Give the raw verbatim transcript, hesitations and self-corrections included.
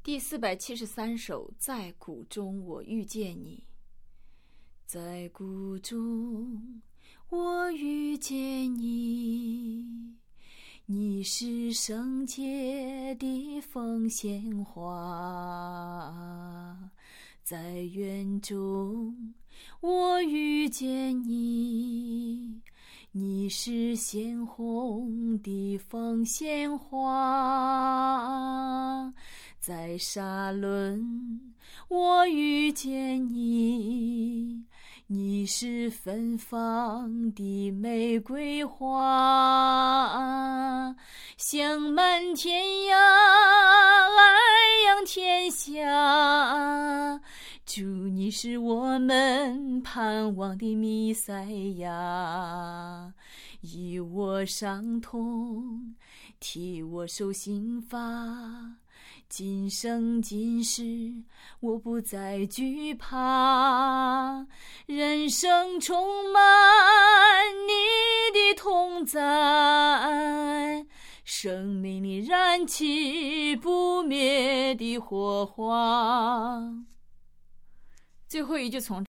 第四百七十三首，在谷中我遇见你。在谷中我遇见你，你是圣洁的凤仙花。在园中我遇见你，你是鲜红的凤仙花。在沙仑我遇见你，你是芬芳的玫瑰花。香满天涯，爱扬天下，主你是我们盼望的弥赛亚。以我伤痛，替我受刑罚，今生今世我不再惧怕，人生充满你的同在，生命里燃起不灭的火花。最后一句从